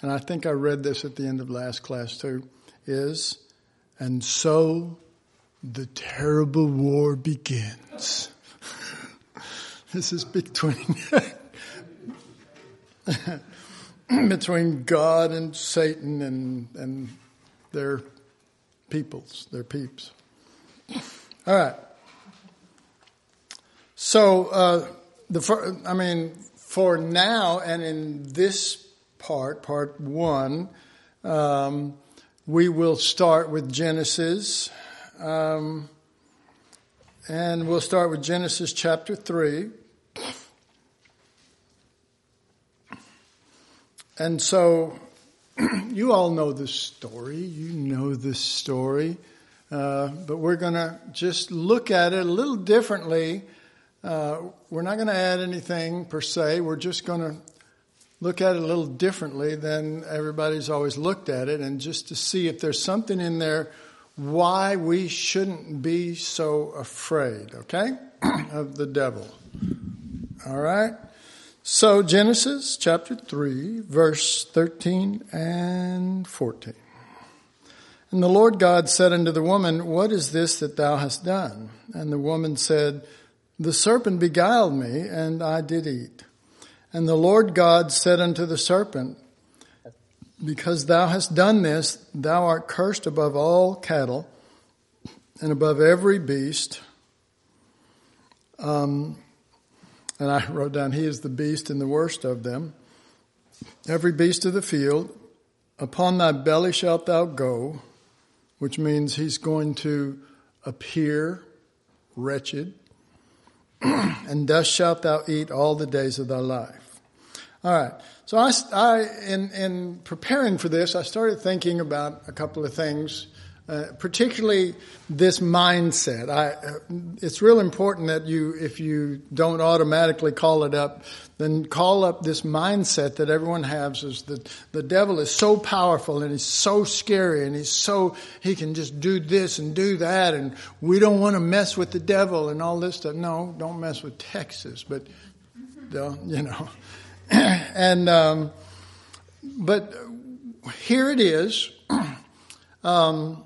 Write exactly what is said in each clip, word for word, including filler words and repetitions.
and I think I read this at the end of last class too, is, and so the terrible war begins. This is between between God and Satan and and their peoples, their peeps. All right. So uh, the I mean, for now and in this part, part one, um, we will start with Genesis, um, and we'll start with Genesis chapter three. And so, you all know this story. You know this story. Uh, but we're going to just look at it a little differently. Uh, we're not going to add anything per se. We're just going to look at it a little differently than everybody's always looked at it, and just to see if there's something in there why we shouldn't be so afraid, okay, of the devil. All right? So Genesis chapter three, verse thirteen and fourteen. And the Lord God said unto the woman, what is this that thou hast done? And the woman said, the serpent beguiled me, and I did eat. And the Lord God said unto the serpent, because thou hast done this, thou art cursed above all cattle, and above every beast. Um, and I wrote down, he is the beast and the worst of them. Every beast of the field, upon thy belly shalt thou go, which means he's going to appear wretched, and dust shalt thou eat all the days of thy life. All right. So I, I in, in preparing for this, I started thinking about a couple of things, uh, particularly this mindset. I, uh, it's real important that you, if you don't automatically call it up, then call up this mindset that everyone has, is that the devil is so powerful and he's so scary and he's so, he can just do this and do that, and we don't want to mess with the devil and all this stuff. No, don't mess with Texas, but, you know. And, um, but here it is. Um,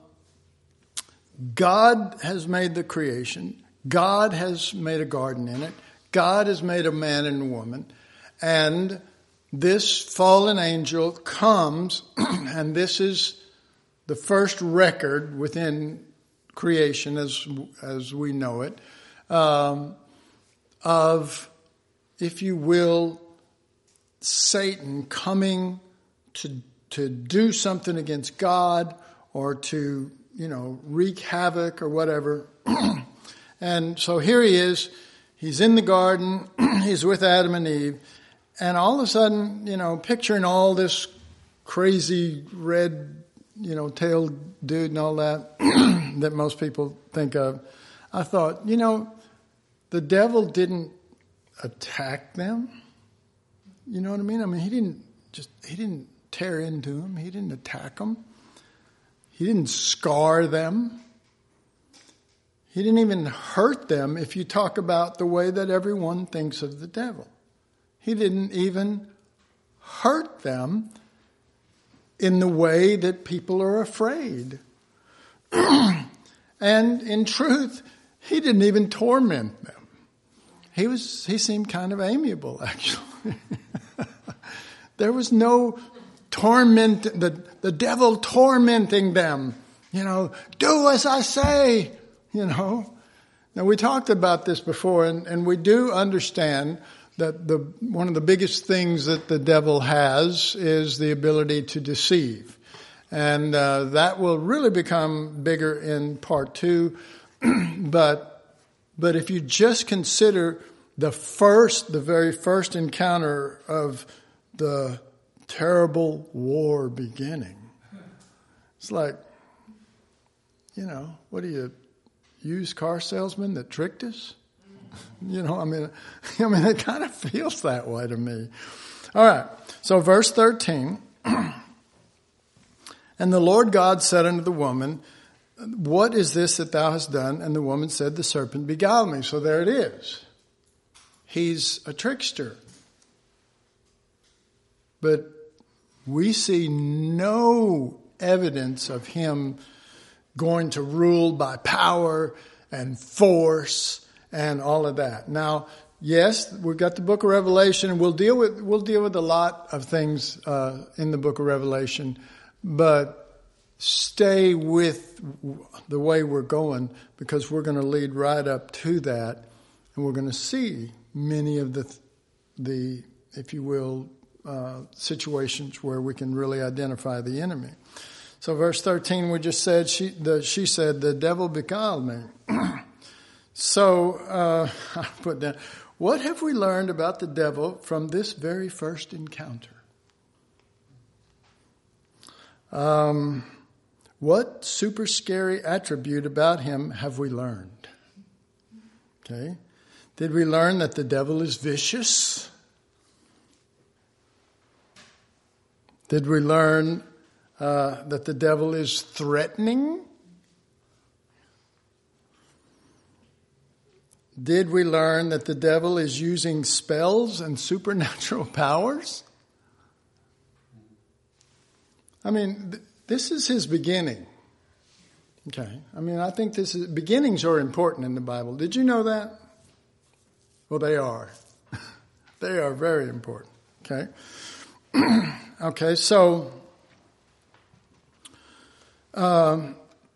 God has made the creation. God has made a garden in it. God has made a man and a woman. And this fallen angel comes, and this is the first record within creation as, as we know it, um, of, if you will, Satan coming to to do something against God, or to, you know, wreak havoc or whatever. And so here he is. He's in the garden. He's with Adam and Eve. And all of a sudden, you know, picturing all this crazy red, you know, tailed dude and all that that most people think of, I thought, you know, the devil didn't attack them. You know what I mean? I mean, he didn't just, he didn't tear into them. He didn't attack them. He didn't scar them. He didn't even hurt them, if you talk about the way that everyone thinks of the devil. He didn't even hurt them in the way that people are afraid. And in truth, he didn't even torment them. He was, he seemed kind of amiable, actually. There was no torment, the, the devil tormenting them. You know, do as I say, you know. Now, we talked about this before, and, and we do understand that the one of the biggest things that the devil has is the ability to deceive. And uh, that will really become bigger in part two. but but if you just consider the first, the very first encounter of the terrible war beginning, it's like, you know, what are you, used car salesman that tricked us? You know, I mean, I mean, it kind of feels that way to me. All right. So verse thirteen, and the Lord God said unto the woman, what is this that thou hast done? And the woman said, the serpent beguiled me. So there it is. He's a trickster. But We see no evidence of him going to rule by power and force and all of that. Now, yes, we've got the book of Revelation, and we'll deal with we'll deal with a lot of things uh, in the book of Revelation, but stay with the way we're going, because we're going to lead right up to that, and we're going to see many of the the if you will uh, situations where we can really identify the enemy. So verse thirteen, we just said, she, the, she said, the devil beguiled me. so uh, I put down, what have we learned about the devil from this very first encounter? Um, what super scary attribute about him have we learned? Okay. Did we learn that the devil is vicious? Did we learn Uh, that the devil is threatening? Did we learn that the devil is using spells and supernatural powers? I mean, th- this is his beginning. Okay. I mean, I think this is, beginnings are important in the Bible. Did you know that? Well, they are. They are very important. Okay. Okay, so Um,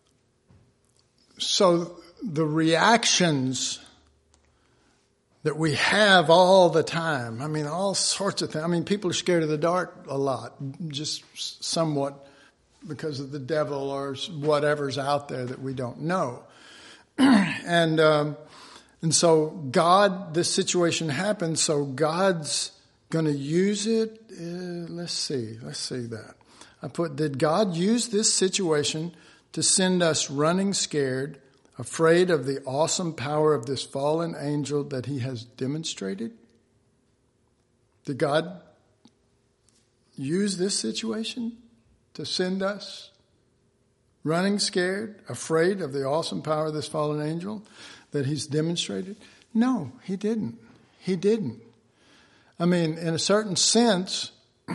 so the reactions that we have all the time, I mean, all sorts of things. I mean, people are scared of the dark a lot, just somewhat because of the devil or whatever's out there that we don't know. and um, and so God, this situation happened, so God's going to use it. Uh, let's see, let's see that. I put, did God use this situation to send us running scared, afraid of the awesome power of this fallen angel that he has demonstrated? Did God use this situation to send us running scared, afraid of the awesome power of this fallen angel that he's demonstrated? No, he didn't. He didn't. I mean, in a certain sense,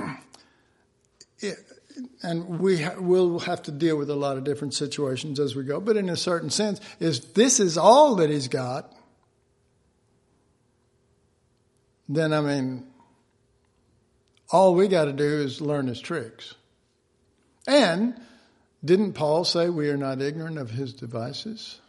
it, and we ha- will have to deal with a lot of different situations as we go, but in a certain sense, is this is all that he's got, then, I mean, all we got to do is learn his tricks. And didn't Paul say we are not ignorant of his devices?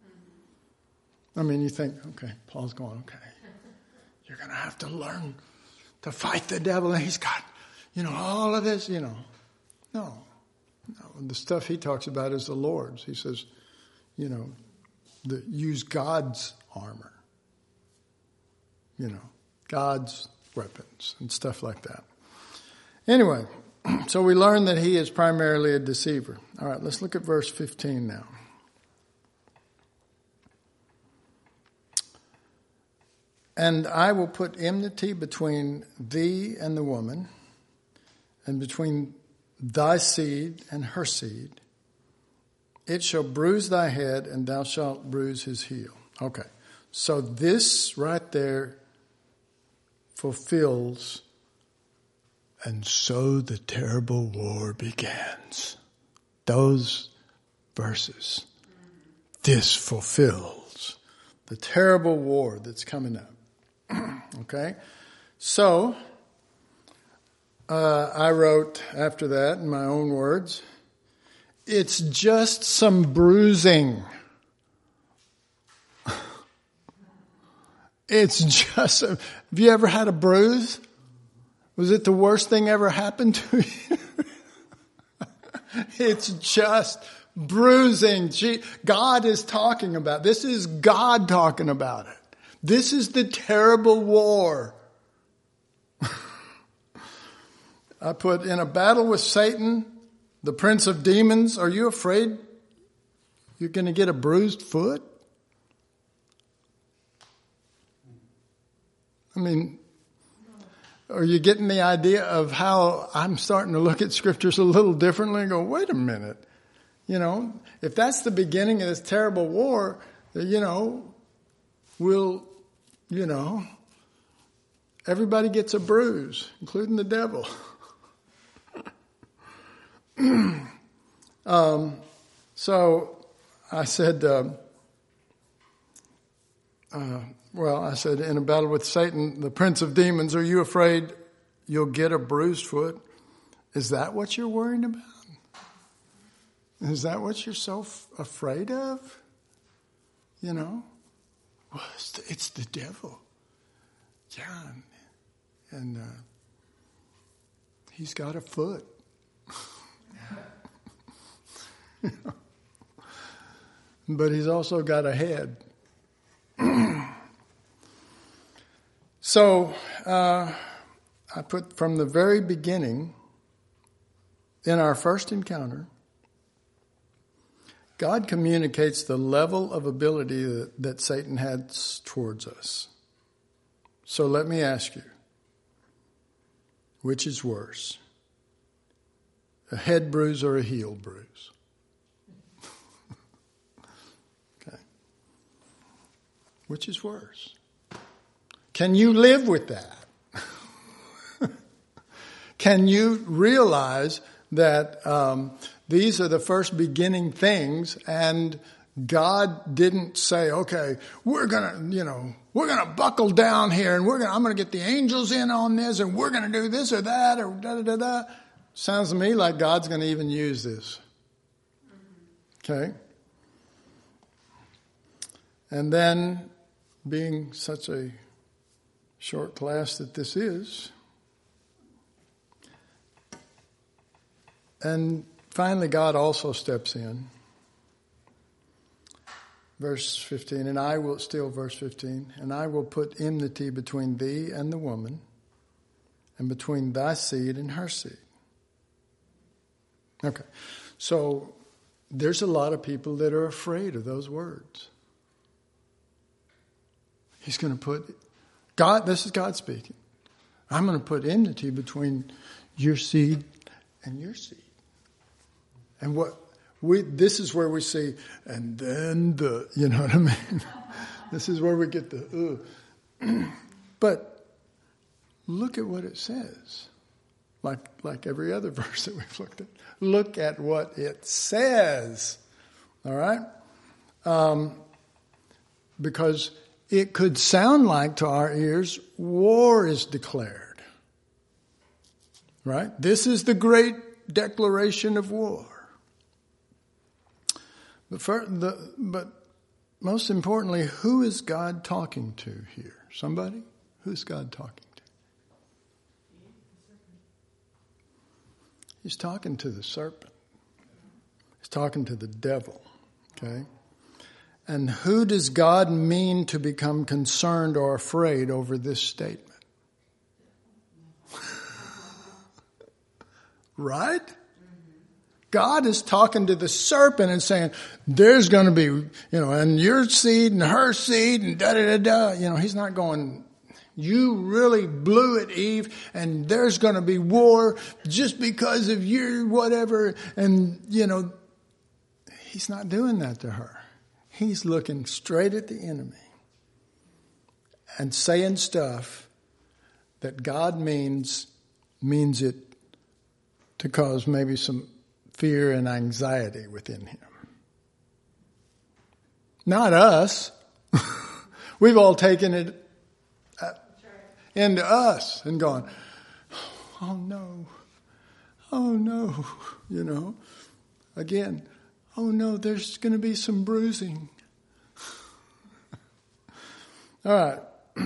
I mean, you think, okay, Paul's going, okay, you're going to have to learn to fight the devil, and he's got, you know, all of this, you know. No, no. The stuff he talks about is the Lord's. He says, you know, the, use God's armor, you know, God's weapons and stuff like that. Anyway, so we learn that he is primarily a deceiver. All right, let's look at verse fifteen now. And I will put enmity between thee and the woman, and between thy seed and her seed. It shall bruise thy head, and thou shalt bruise his heel. Okay, so this right there fulfills, and so the terrible war begins. Those verses. This fulfills the terrible war that's coming up. Okay, so Uh, I wrote after that in my own words, it's just some bruising. It's just, a, have you ever had a bruise? Was it the worst thing ever happened to you? It's just bruising. Gee, God is talking about, this is God talking about it. This is the terrible war. I put, in a battle with Satan, the prince of demons, are you afraid you're going to get a bruised foot? I mean, are you getting the idea of how I'm starting to look at scriptures a little differently and go, wait a minute. You know, if that's the beginning of this terrible war, you know, we'll, you know, everybody gets a bruise, including the devil. um, so I said, uh, uh, well, I said, in a battle with Satan, the prince of demons, are you afraid you'll get a bruised foot? Is that what you're worrying about? Is that what you're so f- afraid of? You know? Well, it's the, it's the devil. Yeah. And uh, he's got a foot. You know? But he's also got a head. So, uh, I put from the very beginning, in our first encounter, God communicates the level of ability that, that Satan has towards us. So let me ask you, which is worse? A head bruise or a heel bruise? Okay. Which is worse? Can you live with that? Can you realize that um, these are the first beginning things, and God didn't say, okay, we're going to, you know, we're going to buckle down here, and we're going I'm going to get the angels in on this, and we're going to do this or that, or da da da da. Sounds to me like God's going to even use this. Okay? And then, being such a short class that this is, and finally God also steps in. Verse fifteen, and I will, still verse fifteen, and I will put enmity between thee and the woman, and between thy seed and her seed. Okay, so there's a lot of people that are afraid of those words. He's going to put, God, this is God speaking. I'm going to put enmity between your seed and your seed. And what we, this is where we see, and then the, you know what I mean? This is where we get the, uh. But look at what it says. Like, like every other verse that we've looked at. Look at what it says. All right? Um, because it could sound like to our ears, war is declared. Right? This is the great declaration of war. But, for the, but most importantly, who is God talking to here? Somebody? Who's God talking to? He's talking to the serpent. He's talking to the devil. Okay? And who does God mean to become concerned or afraid over this statement? Right? God is talking to the serpent and saying, there's going to be, you know, and your seed and her seed and da da da da. You know, he's not going, you really blew it, Eve, and there's going to be war just because of your whatever. And, you know, he's not doing that to her. He's looking straight at the enemy and saying stuff that God means, means it to cause maybe some fear and anxiety within him. Not us. We've all taken it into us and gone, oh no, oh no, you know, again, oh no, there's going to be some bruising. All right.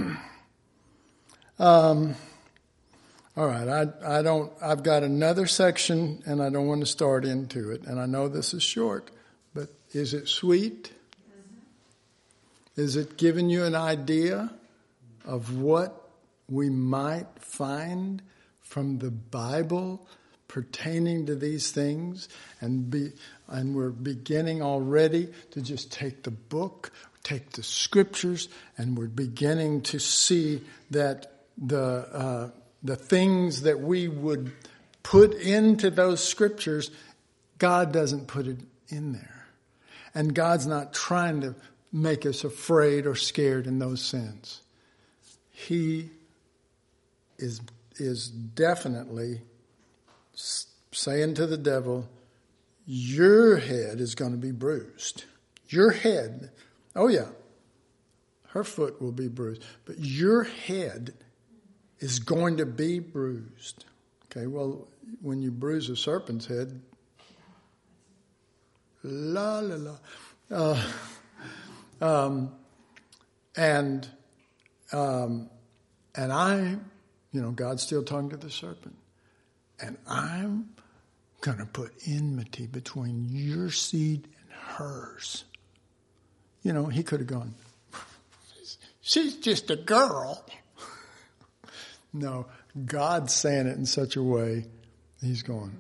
um, all right. I, I don't, I've got another section and I don't want to start into it. And I know this is short, but is it sweet? Mm-hmm. Is it giving you an idea of what we might find from the Bible pertaining to these things, and be, and we're beginning already to just take the book, take the scriptures, and we're beginning to see that the uh, the things that we would put into those scriptures, God doesn't put it in there, and God's not trying to make us afraid or scared in those sins. He is is definitely saying to the devil, your head is going to be bruised. Your head. Oh yeah. Her foot will be bruised. But your head is going to be bruised. Okay, well, when you bruise a serpent's head, la, la, la. Uh, um, and, um, and I, you know, God's still talking to the serpent. And I'm going to put enmity between your seed and hers. You know, he could have gone, she's just a girl. No, God's saying it in such a way, he's going,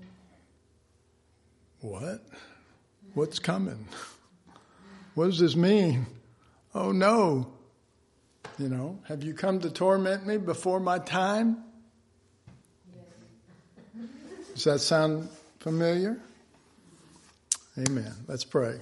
what? What's coming? What does this mean? Oh no. You know, have you come to torment me before my time? Does that sound familiar? Amen. Let's pray.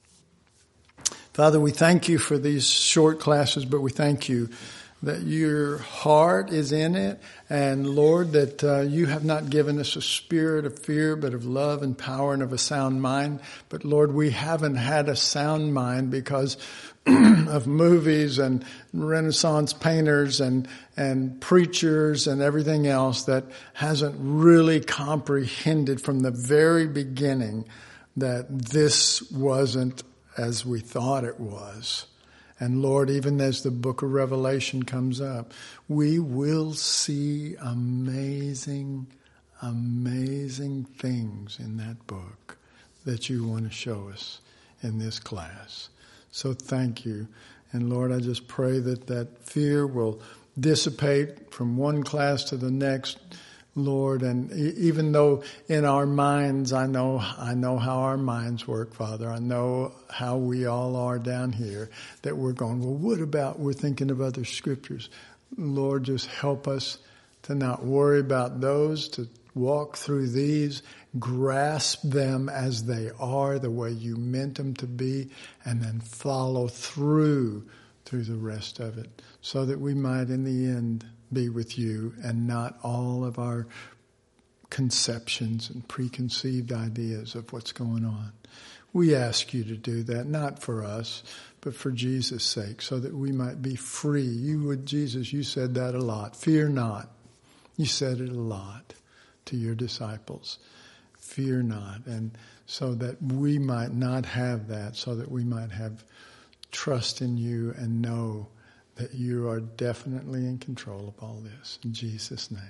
Father, we thank you for these short classes, but we thank you that your heart is in it. And Lord, that uh, you have not given us a spirit of fear, but of love and power and of a sound mind. But Lord, we haven't had a sound mind because of movies and Renaissance painters and, and preachers and everything else that hasn't really comprehended from the very beginning that this wasn't as we thought it was. And Lord, even as the book of Revelation comes up, we will see amazing, amazing things in that book that you want to show us in this class. So thank you. And Lord, I just pray that that fear will dissipate from one class to the next, Lord. And even though in our minds, I know, I know how our minds work, Father. I know how we all are down here, that we're going, well, what about, we're thinking of other scriptures. Lord, just help us to not worry about those, to walk through these, grasp them as they are, the way you meant them to be, and then follow through through the rest of it, so that we might in the end be with you and not all of our conceptions and preconceived ideas of what's going on. We ask you to do that, not for us, but for Jesus' sake, so that we might be free. You would, Jesus, you said that a lot. Fear not. You said it a lot to your disciples. Fear not. And so that we might not have that, so that we might have trust in you and know that you are definitely in control of all this. In Jesus' name.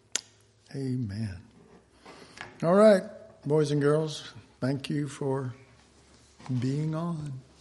Amen. All right, boys and girls, thank you for being on.